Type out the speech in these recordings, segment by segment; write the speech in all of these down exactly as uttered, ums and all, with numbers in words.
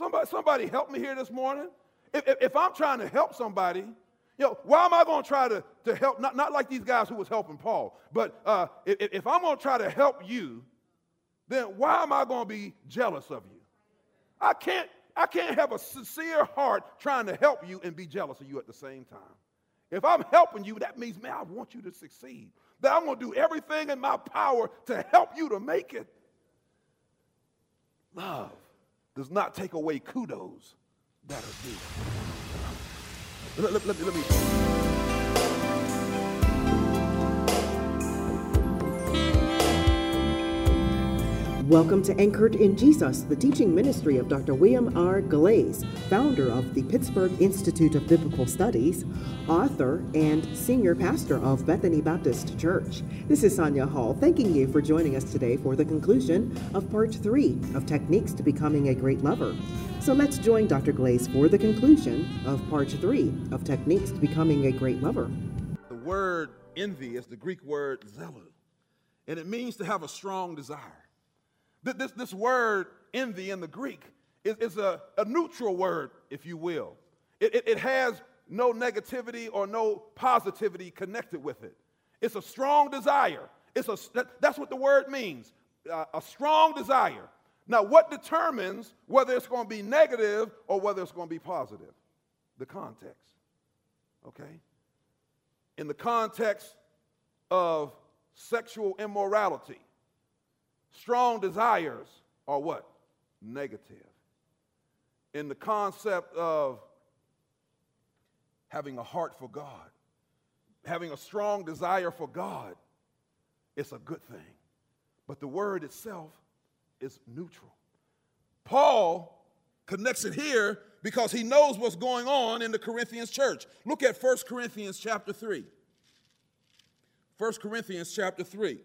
Somebody, somebody help me here this morning. If, if, if I'm trying to help somebody, you know, why am I going to try to, to help? Not, not like these guys who was helping Paul, but uh, if, if I'm going to try to help you, then why am I going to be jealous of you? I can't, I can't have a sincere heart trying to help you and be jealous of you at the same time. If I'm helping you, that means, man, I want you to succeed. That I'm going to do everything in my power to help you to make it. Love does not take away kudos that are due. Let, let, let, let me. Welcome to Anchored in Jesus, the teaching ministry of Doctor William R. Glaze, founder of the Pittsburgh Institute of Biblical Studies, author, and senior pastor of Bethany Baptist Church. This is Sonia Hall, thanking you for joining us today for the conclusion of part three of Techniques to Becoming a Great Lover. So let's join Doctor Glaze for the conclusion of part three of Techniques to Becoming a Great Lover. The word envy is the Greek word zelu, and it means to have a strong desire. This, this word envy in the Greek is, is a, a neutral word, if you will. It, it, it has no negativity or no positivity connected with it. It's a strong desire. It's a, that, that's what the word means, uh, a strong desire. Now, what determines whether it's going to be negative or whether it's going to be positive? The context, okay? In the context of sexual immorality, strong desires are what? Negative. In the concept of having a heart for God, having a strong desire for God, it's a good thing. But the word itself is neutral. Paul connects it here because he knows what's going on in the Corinthians church. Look at First Corinthians chapter three. First Corinthians chapter three.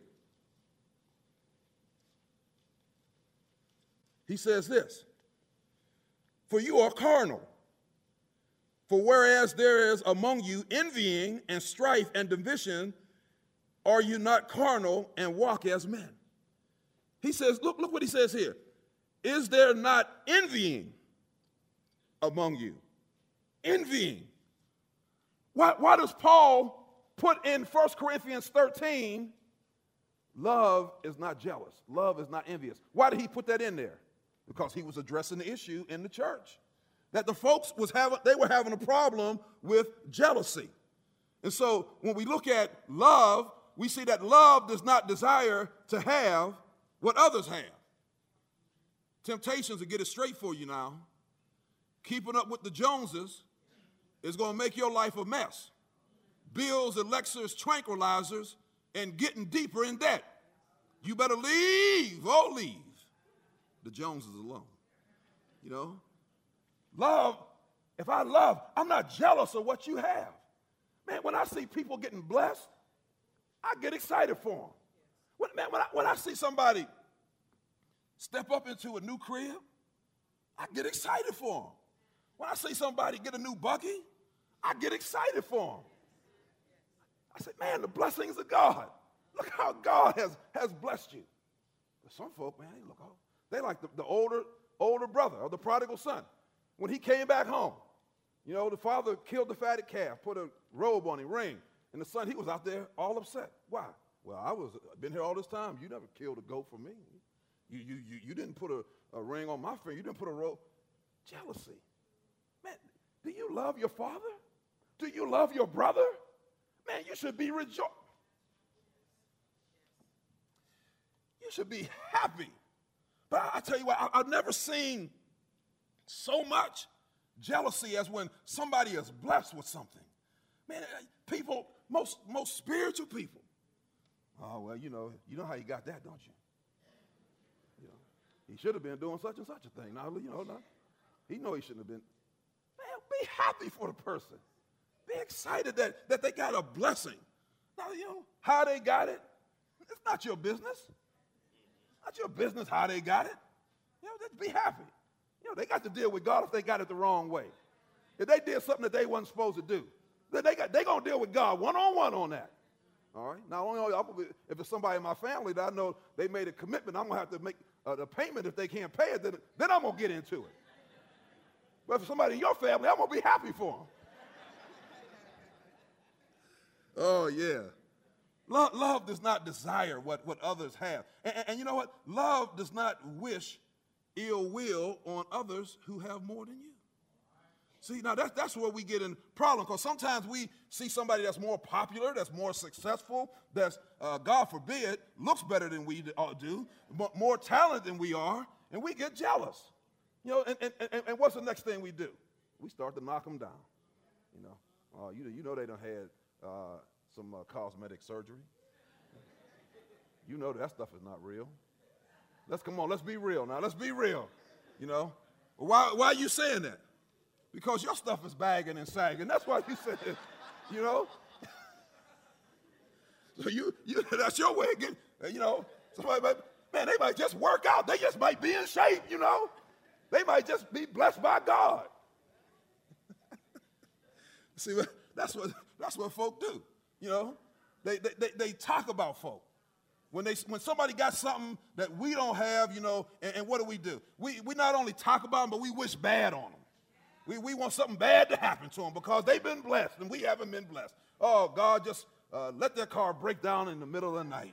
He says this, for you are carnal. For whereas there is among you envying and strife and division, are you not carnal and walk as men? He says, look, look what he says here. Is there not envying among you? Envying. Why, why does Paul put in First Corinthians thirteen, love is not jealous, love is not envious? Why did he put that in there? Because he was addressing the issue in the church. That the folks was having, they were having a problem with jealousy. And so when we look at love, we see that love does not desire to have what others have. Temptations to get it straight for you now. Keeping up with the Joneses is going to make your life a mess. Bills, elixirs, tranquilizers, and getting deeper in debt. You better leave, oh leave the Joneses alone. You know? Love, if I love, I'm not jealous of what you have. Man, when I see people getting blessed, I get excited for them. When, man, when I, when I see somebody step up into a new crib, I get excited for them. When I see somebody get a new buggy, I get excited for them. I say, man, the blessings of God. Look how God has, has blessed you. But some folk, man, they look old. They like the, the older, older brother or the prodigal son. When he came back home, you know, the father killed the fatted calf, put a robe on him, ring, and the son, he was out there all upset. Why? Well, I was been here all this time. You never killed a goat for me. You, you, you, you didn't put a, a ring on my finger. You didn't put a robe. Jealousy. Man, do you love your father? Do you love your brother? Man, you should be rejoicing. You should be happy. But I, I tell you what, I, I've never seen so much jealousy as when somebody is blessed with something. Man, people, most, most spiritual people. Oh, well, you know, you know how you got that, don't you? You know, he should have been doing such and such a thing. Now, you know, now, he know he shouldn't have been. Man, be happy for the person. Be excited that, that they got a blessing. Now, you know, how they got it, it's not your business. Not your business how they got it. You know, just be happy. You know, they got to deal with God if they got it the wrong way. If they did something that they wasn't supposed to do, then they got, they going to deal with God one-on-one on that. All right? Not only if it's somebody in my family that I know they made a commitment, I'm going to have to make uh, the payment if they can't pay it, then, then I'm going to get into it. But for somebody in your family, I'm going to be happy for them. Oh, yeah. Love, love does not desire what, what others have. And, and, and you know what? Love does not wish ill will on others who have more than you. See, now that's, that's where we get in problem, because sometimes we see somebody that's more popular, that's more successful, that's, uh, God forbid, looks better than we do, more talent than we are, and we get jealous. You know, and, and, and, and what's the next thing we do? We start to knock them down. You know, uh, you, you know they done had uh, some uh, cosmetic surgery. You know that stuff is not real. Let's come on, let's be real now. Let's be real. You know, why why are you saying that? Because your stuff is bagging and sagging. That's why you said it. You know. So you you that's your way of getting. You know, somebody might, man, they might just work out. They just might be in shape. You know, they might just be blessed by God. See, that's what that's what folk do. You know, they they they, they talk about folk. When they when somebody got something that we don't have, you know, and, and what do we do? We we not only talk about them, but we wish bad on them. We we want something bad to happen to them because they've been blessed and we haven't been blessed. Oh, God, just uh, let their car break down in the middle of the night.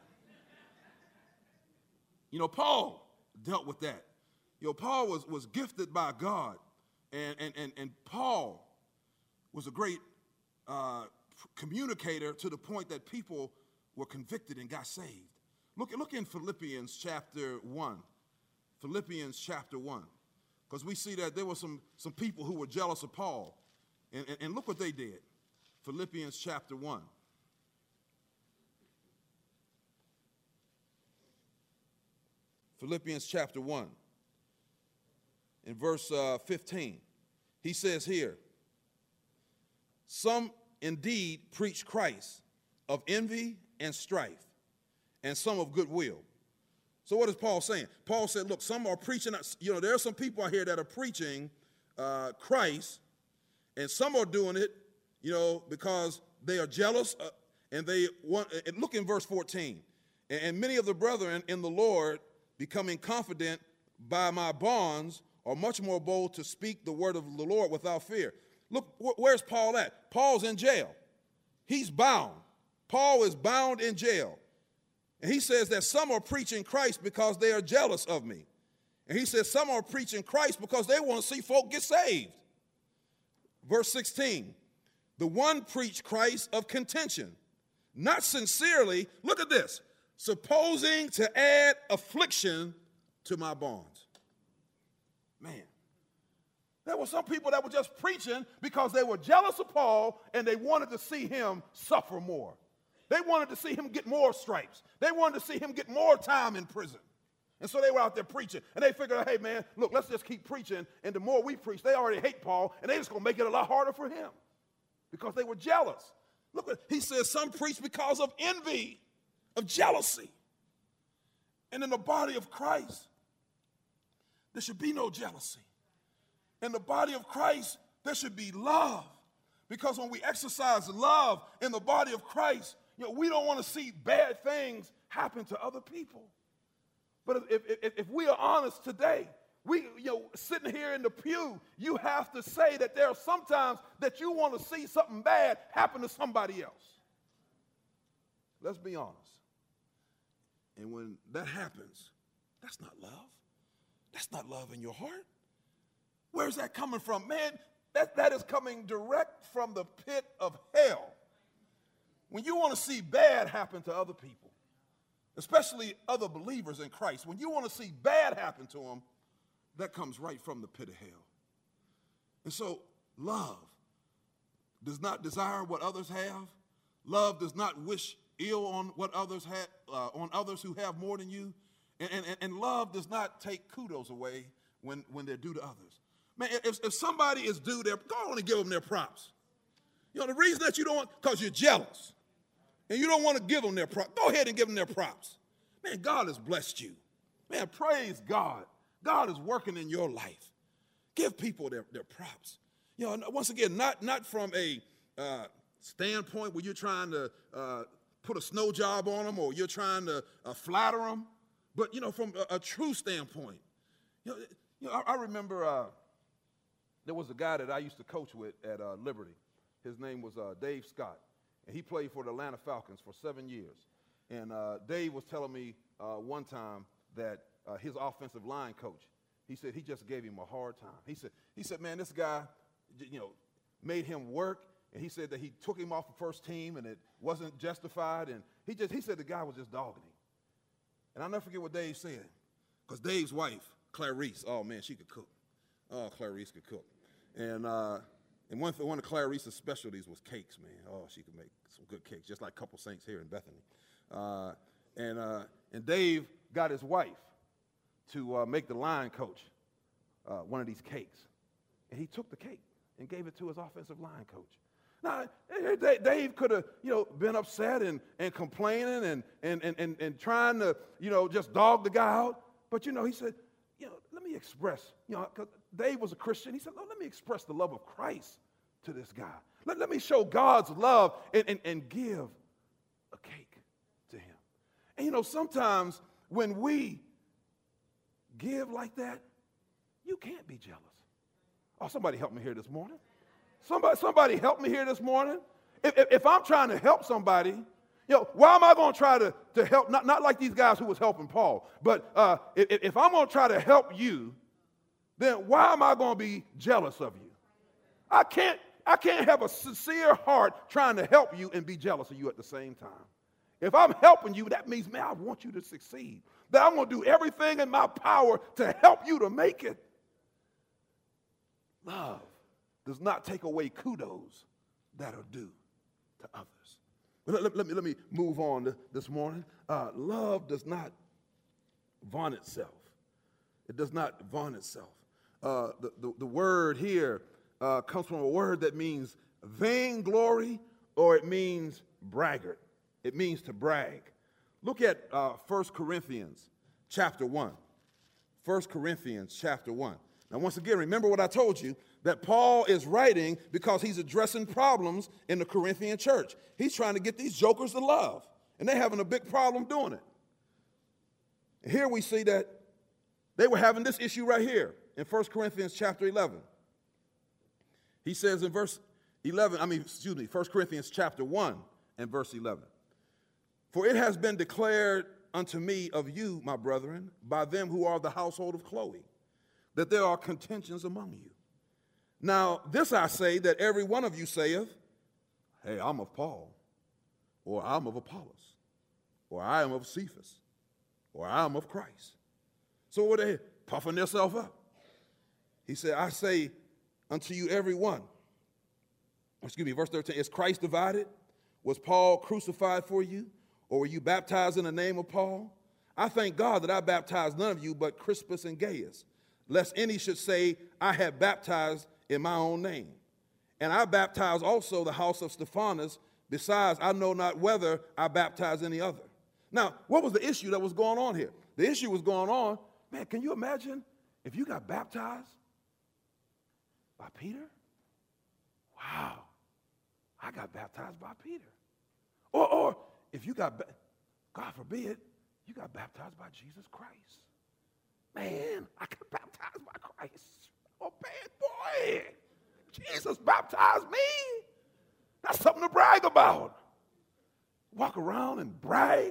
You know, Paul dealt with that. You know, Paul was was gifted by God, and and and, and Paul was a great uh, communicator to the point that people were convicted and got saved. Look, look in Philippians chapter one. Philippians chapter one. Because we see that there were some, some people who were jealous of Paul. And, and, and look what they did. Philippians chapter one. Philippians chapter one. In verse uh, fifteen. He says here, some indeed preach Christ of envy and strife, and some of goodwill. So what is Paul saying? Paul said, look, some are preaching, you know, there are some people out here that are preaching uh, Christ, and some are doing it, you know, because they are jealous, uh, and they want, and look in verse fourteen, and, and many of the brethren in the Lord, becoming confident by my bonds, are much more bold to speak the word of the Lord without fear. Look, wh- where's Paul at? Paul's in jail. He's bound. Paul is bound in jail. And he says that some are preaching Christ because they are jealous of me. And he says some are preaching Christ because they want to see folk get saved. Verse sixteen, the one preached Christ of contention, not sincerely, look at this, supposing to add affliction to my bonds. Man, there were some people that were just preaching because they were jealous of Paul and they wanted to see him suffer more. They wanted to see him get more stripes. They wanted to see him get more time in prison. And so they were out there preaching. And they figured, hey, man, look, let's just keep preaching. And the more we preach, they already hate Paul, and they're just going to make it a lot harder for him because they were jealous. Look, what he says, some preach because of envy, of jealousy. And in the body of Christ, there should be no jealousy. In the body of Christ, there should be love. Because when we exercise love in the body of Christ, you know, we don't want to see bad things happen to other people. But if, if, if we are honest today, we, you know, sitting here in the pew, you have to say that there are sometimes that you want to see something bad happen to somebody else. Let's be honest. And when that happens, that's not love. That's not love in your heart. Where's that coming from? Man, that, that is coming direct from the pit of hell. When you want to see bad happen to other people, especially other believers in Christ, when you want to see bad happen to them, that comes right from the pit of hell. And so love does not desire what others have. Love does not wish ill on what others have, uh, on others who have more than you. And, and, and love does not take kudos away when, when they're due to others. Man, if, if somebody is due their, go on and give them their props. You know, the reason that you don't want, because you're jealous. And you don't want to give them their props. Go ahead and give them their props. Man, God has blessed you. Man, praise God. God is working in your life. Give people their, their props. You know, once again, not, not from a uh, standpoint where you're trying to uh, put a snow job on them or you're trying to uh, flatter them, but, you know, from a, a true standpoint. You know, you know I, I remember uh, there was a guy that I used to coach with at uh, Liberty. His name was uh, Dave Scott, and he played for the Atlanta Falcons for seven years. And uh, Dave was telling me uh, one time that uh, his offensive line coach, he said he just gave him a hard time. He said, he said, man, this guy, you know, made him work, and he said that he took him off the first team, and it wasn't justified, and he just he said the guy was just dogging him. And I'll never forget what Dave said, because Dave's wife, Clarice, oh man, she could cook. Oh, Clarice could cook, and uh, and one one of Clarice's specialties was cakes, man. Oh, she could make some good cakes, just like a couple saints here in Bethany. Uh, and uh, and Dave got his wife to uh, make the line coach uh, one of these cakes, and he took the cake and gave it to his offensive line coach. Now, Dave could have, you know, been upset and, and complaining and, and, and, and, and trying to, you know, just dog the guy out. But, you know, he said, you know, let me express, you know, because Dave was a Christian. He said, no, let me express the love of Christ to this guy. Let, let me show God's love and, and, and give a cake to him. And, you know, sometimes when we give like that, you can't be jealous. Oh, somebody help me here this morning. Somebody, somebody help me here this morning. If, if, if I'm trying to help somebody, you know, why am I going to try to, to help? Not, not like these guys who was helping Paul, but uh, if, if I'm going to try to help you, then why am I going to be jealous of you? I can't, I can't have a sincere heart trying to help you and be jealous of you at the same time. If I'm helping you, that means, man, I want you to succeed. That I'm going to do everything in my power to help you to make it. Love does not take away kudos that are due to others. Let, let, let, me, let me move on this morning. Uh, love does not vaunt itself. It does not vaunt itself. Uh, the, the, the word here uh, comes from a word that means vainglory, or it means braggart. It means to brag. Look at uh, First Corinthians chapter one. First Corinthians chapter one. Now, once again, remember what I told you, that Paul is writing because he's addressing problems in the Corinthian church. He's trying to get these jokers to love, and they're having a big problem doing it. And here we see that they were having this issue right here in First Corinthians chapter eleven. He says in verse eleven, I mean, excuse me, First Corinthians chapter one and verse eleven. For it has been declared unto me of you, my brethren, by them who are of the household of Chloe, that there are contentions among you. Now, this I say, that every one of you saith, hey, I'm of Paul, or I'm of Apollos, or I am of Cephas, or I am of Christ. So what are they puffing themselves up? He said, I say unto you every one. Excuse me, verse thirteen, is Christ divided? Was Paul crucified for you? Or were you baptized in the name of Paul? I thank God that I baptized none of you but Crispus and Gaius, lest any should say, I have baptized in my own name. And I baptized also the house of Stephanas. Besides, I know not whether I baptized any other. Now, what was the issue that was going on here? The issue was going on, man, can you imagine if you got baptized by Peter? Wow, I got baptized by Peter. Or, or if you got, God forbid, you got baptized by Jesus Christ. Man, I got baptized by Christ. Oh, bad boy. Jesus baptized me. That's something to brag about. Walk around and brag.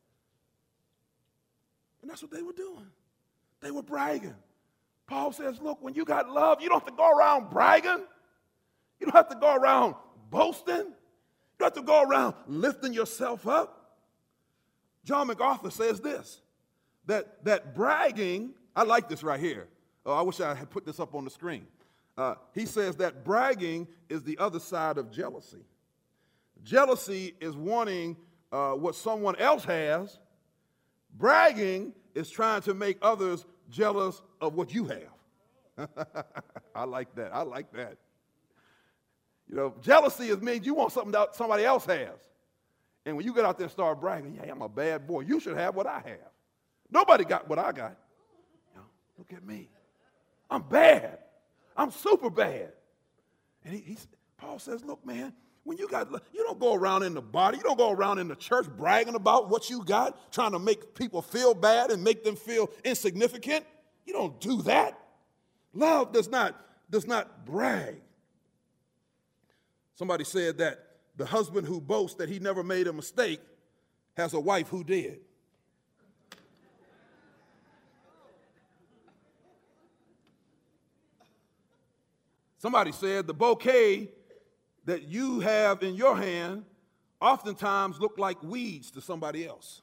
And that's what they were doing. They were bragging. Paul says, look, when you got love, you don't have to go around bragging. You don't have to go around boasting. You don't have to go around lifting yourself up. John MacArthur says this, that, that bragging, I like this right here. Oh, I wish I had put this up on the screen. Uh, he says that bragging is the other side of jealousy. Jealousy is wanting uh, what someone else has. Bragging is trying to make others jealous of what you have. I like that. I like that. You know, jealousy is means you want something that somebody else has. And when you get out there and start bragging, yeah, I'm a bad boy. You should have what I have. Nobody got what I got. You know, look at me. I'm bad. I'm super bad. And he, he, Paul says, look, man, when you got, you don't go around in the body, you don't go around in the church bragging about what you got, trying to make people feel bad and make them feel insignificant. You don't do that. Love does not does not brag. Somebody said that the husband who boasts that he never made a mistake has a wife who did. Somebody said the bouquet that you have in your hand oftentimes look like weeds to somebody else.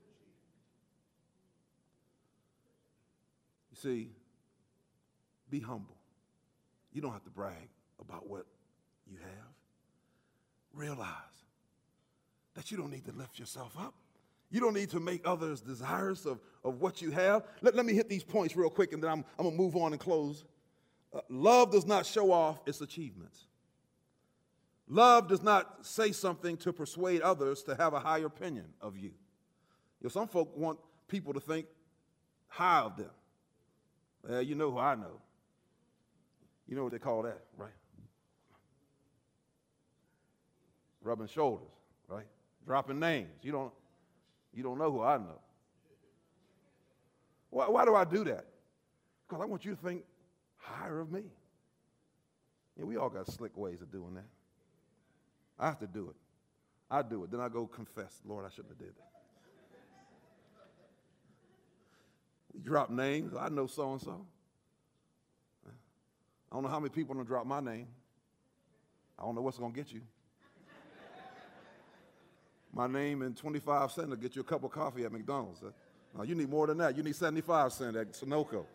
You see, be humble. You don't have to brag about what you have. Realize that you don't need to lift yourself up. You don't need to make others desirous of, of what you have. Let, let me hit these points real quick, and then I'm, I'm going to move on and close. Uh, love does not show off its achievements. Love does not say something to persuade others to have a higher opinion of you. You know, some folk want people to think high of them. Well, you know who I know. You know what they call that, right? Rubbing shoulders, right? Dropping names. You don't, you don't know who I know. Why, why do I do that? Because I want you to think higher of me. Yeah, we all got slick ways of doing that. I have to do it. I do it. Then I go confess, Lord, I shouldn't have did that. We drop names. I know so-and-so. I don't know how many people are going to drop my name. I don't know what's going to get you. My name and twenty-five cents will get you a cup of coffee at McDonald's. Uh, you need more than that. You need seventy-five cents at Sunoco.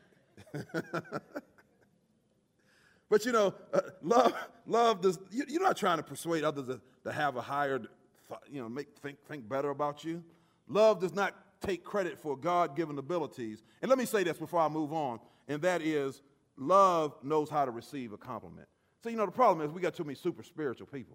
But, you know, uh, love, love does, you, you're not trying to persuade others to, to have a higher, you know, make think, think better about you. Love does not take credit for God-given abilities. And let me say this before I move on, and that is love knows how to receive a compliment. So, you know, the problem is we got too many super spiritual people.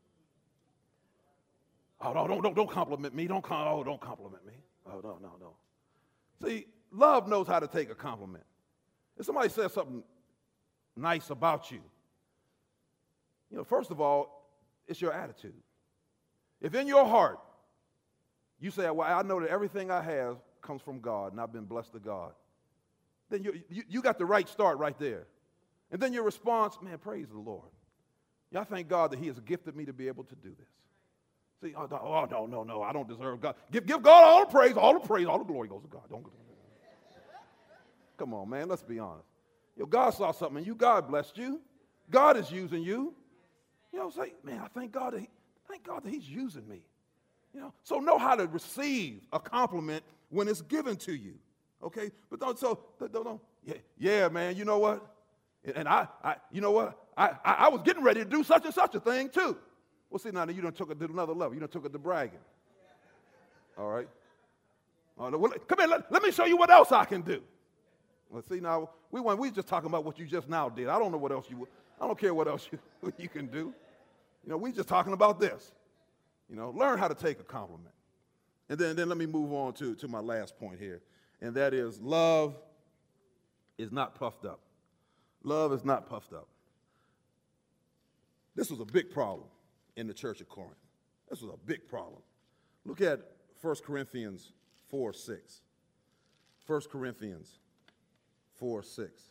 Oh, no, don't, don't, don't compliment me. Don't, oh, don't compliment me. Oh, no, no, no. See, love knows how to take a compliment. If somebody says something nice about you, you know, first of all, it's your attitude. If in your heart you say, well, I know that everything I have comes from God and I've been blessed to God, then you, you, you got the right start right there. And then your response, man, praise the Lord. Yeah, I thank God that he has gifted me to be able to do this. See, oh, oh no, no, no, I don't deserve God. Give, give God all the praise, all the praise, all the glory goes to God. Don't. Come on, man, let's be honest. You know, God saw something in you. God blessed you. God is using you. You know, say, man, I thank God that he, thank God that he's using me. You know, so know how to receive a compliment when it's given to you. Okay, but don't so don't, don't yeah, yeah, man. You know what? And I, I you know what? I, I, I was getting ready to do such and such a thing too. Well, see, now you done took it to another level. You done took it to bragging. All right. All right, well, come here. Let, let me show you what else I can do. Well, see, now, we went, we just talking about what you just now did. I don't know what else you, I don't care what else you, you can do. You know, we just talking about this. You know, learn how to take a compliment. And then, then let me move on to, to my last point here, and that is love is not puffed up. Love is not puffed up. This was a big problem in the church of Corinth. This was a big problem. Look at First Corinthians four six. First Corinthians four six.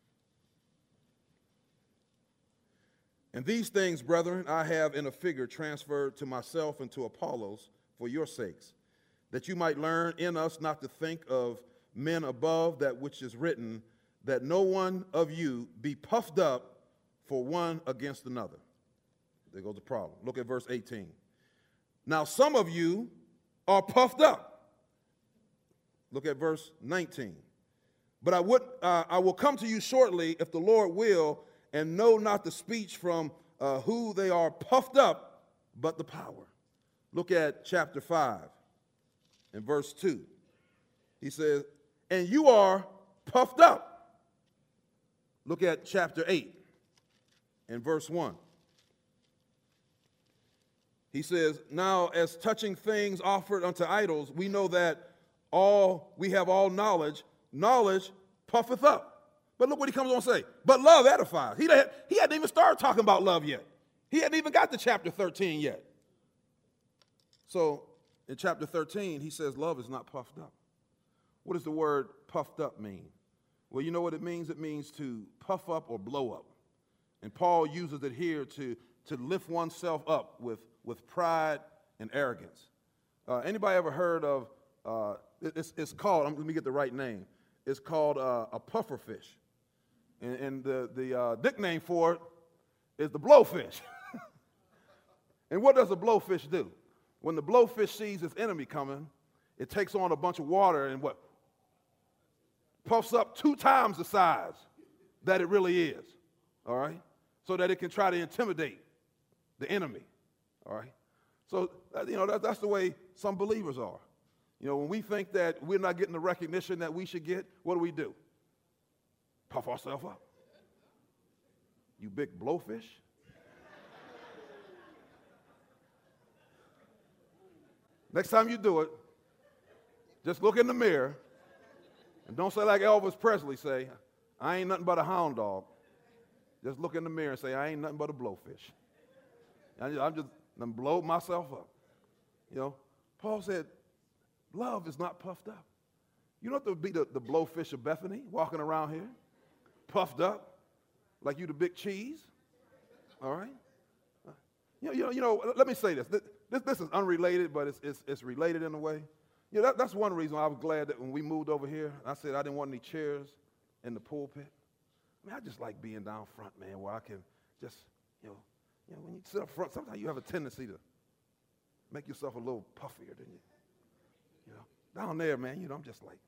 And these things, brethren, I have in a figure transferred to myself and to Apollos for your sakes, that you might learn in us not to think of men above that which is written, that no one of you be puffed up for one against another. There goes the problem. Look at verse eighteen. Now some of you are puffed up. Look at verse nineteen. But I would, uh, I will come to you shortly, if the Lord will, and know not the speech from uh, who they are puffed up, but the power. Look at chapter five and verse two. He says, and you are puffed up. Look at chapter eight and verse one. He says, now as touching things offered unto idols, we know that all we have all knowledge. Knowledge puffeth up. But look what he comes on to say. But love edifies. He, had, he hadn't even started talking about love yet. He hadn't even got to chapter thirteen yet. So in chapter thirteen, he says love is not puffed up. What does the word puffed up mean? Well, you know what it means? It means to puff up or blow up. And Paul uses it here to, to lift oneself up with, with pride and arrogance. Uh, anybody ever heard of, uh, it's, it's called, let me get the right name, it's called uh, a puffer fish. And, and the, the uh, nickname for it is the blowfish. And what does a blowfish do? When the blowfish sees its enemy coming, it takes on a bunch of water and what? Puffs up two times the size that it really is, all right? So that it can try to intimidate the enemy, all right? So, you know, that, that's the way some believers are. You know, when we think that we're not getting the recognition that we should get, what do we do? Puff ourselves up. You big blowfish. Next time you do it, just look in the mirror and don't say like Elvis Presley say, I ain't nothing but a hound dog. Just look in the mirror and say, I ain't nothing but a blowfish. I'm just, I'm just I'm blow myself up. You know, Paul said, love is not puffed up. You don't have to be the, the blowfish of Bethany walking around here, puffed up, like you the big cheese. All right? You know, you know, you know let me say this. This, this is unrelated, but it's, it's, it's related in a way. You know, that, that's one reason I was glad that when we moved over here, I said I didn't want any chairs in the pulpit. I mean, I just like being down front, man, where I can just, you know, you know, when you sit up front, sometimes you have a tendency to make yourself a little puffier than you. You know, down there, man, you know, I'm just like,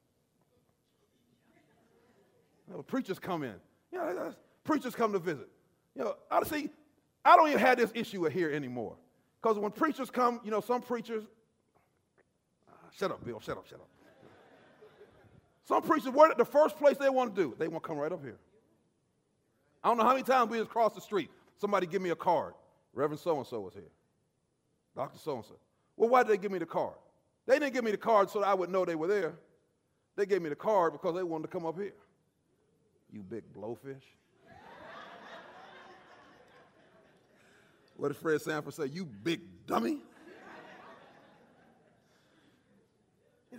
you know, preachers come in. You know, preachers come to visit. You know, I see, I don't even have this issue here anymore. Because when preachers come, you know, some preachers, uh, shut up, Bill, shut up, shut up. Some preachers, where the first place they want to do, they want to come right up here. I don't know how many times we just cross the street. Somebody give me a card. Reverend so-and-so was here. Doctor so-and-so. Well, why did they give me the card? They didn't give me the card so that I would know they were there. They gave me the card because they wanted to come up here. You big blowfish. What did Fred Sanford say? You big dummy. You know,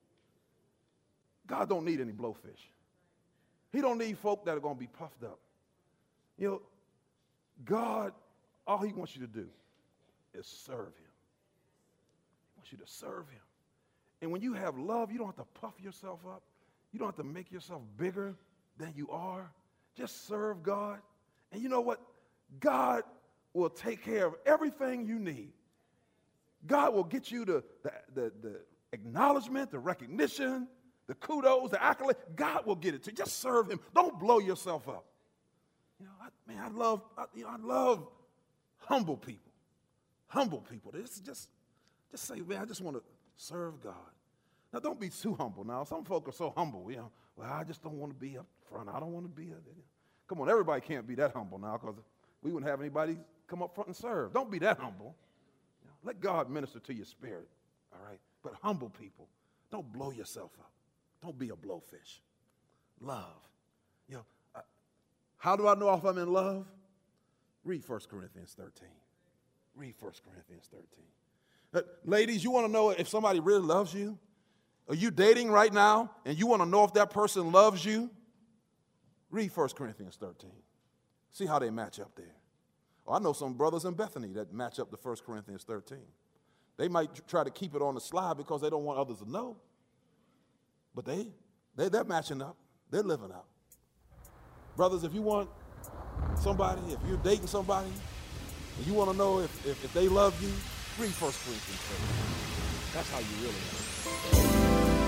God don't need any blowfish. He don't need folk that are going to be puffed up. You know, God, all he wants you to do is serve him. He wants you to serve him. And when you have love, you don't have to puff yourself up. You don't have to make yourself bigger than you are. Just serve God. And you know what? God will take care of everything you need. God will get you the, the, the, the acknowledgement, the recognition, the kudos, the accolade. God will get it to you. Just serve him. Don't blow yourself up. You know, I, man, I love, I, you know, I love humble people. Humble people. This just, just say, man, I just want to serve God. Now, don't be too humble. Now, some folk are so humble. You know, well, I just don't want to be up front. I don't want to be. A, come on, everybody can't be that humble now, because we wouldn't have anybody come up front and serve. Don't be that humble. You know, let God minister to your spirit. All right, but humble people, don't blow yourself up. Don't be a blowfish. Love. You know, uh, how do I know if I'm in love? Read First Corinthians thirteen. Read First Corinthians thirteen. Uh, ladies, you want to know if somebody really loves you? Are you dating right now and you want to know if that person loves you? Read First Corinthians thirteen. See how they match up there. Oh, I know some brothers in Bethany that match up to First Corinthians thirteen. They might try to keep it on the slide because they don't want others to know. But they, they, they're matching up. They're living up. Brothers, if you want somebody, if you're dating somebody, and you want to know if, if, if they love you, read First Corinthians thirteen. That's how you really know.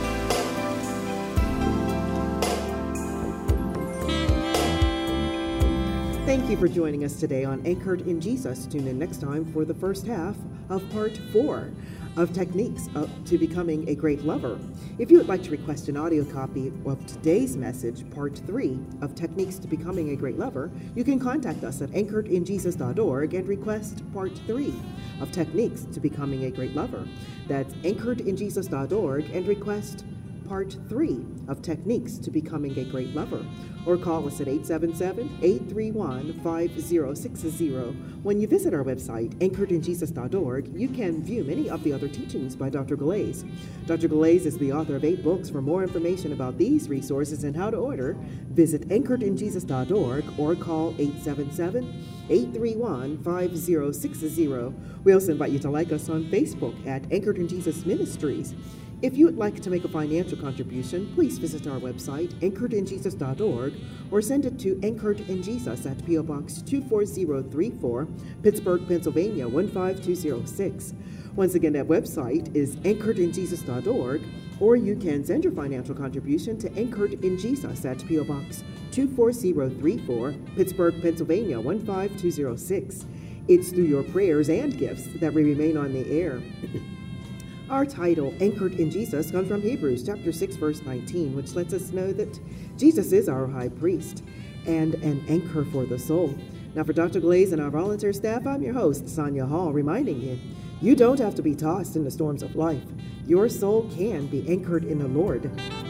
Thank you for joining us today on Anchored in Jesus. Tune in next time for the first half of part four of Techniques to Becoming a Great Lover. If you would like to request an audio copy of today's message, part three of Techniques to Becoming a Great Lover, you can contact us at anchored in jesus dot org and request part three of Techniques to Becoming a Great Lover. That's anchored in jesus dot org and request part three of Techniques to Becoming a Great Lover, or call us at eight seven seven, eight three one, five zero six zero. When you visit our website, anchored in jesus dot org, you can view many of the other teachings by Doctor Glaze. Doctor Glaze is the author of eight books. For more information about these resources and how to order, visit anchored in jesus dot org or call eight seven seven, eight three one, five zero six zero. We also invite you to like us on Facebook at Anchored in Jesus Ministries. If you would like to make a financial contribution, please visit our website, anchored in jesus dot org, or send it to Anchored in Jesus at P O Box two four zero three four, Pittsburgh, Pennsylvania one five two zero six. Once again, that website is anchored in jesus dot org, or you can send your financial contribution to Anchored in Jesus at P O Box two four zero three four, Pittsburgh, Pennsylvania one five two zero six. It's through your prayers and gifts that we remain on the air. Our title, Anchored in Jesus, comes from Hebrews chapter six, verse nineteen, which lets us know that Jesus is our high priest and an anchor for the soul. Now, for Doctor Glaze and our volunteer staff, I'm your host, Sonia Hall, reminding you, you don't have to be tossed in the storms of life. Your soul can be anchored in the Lord.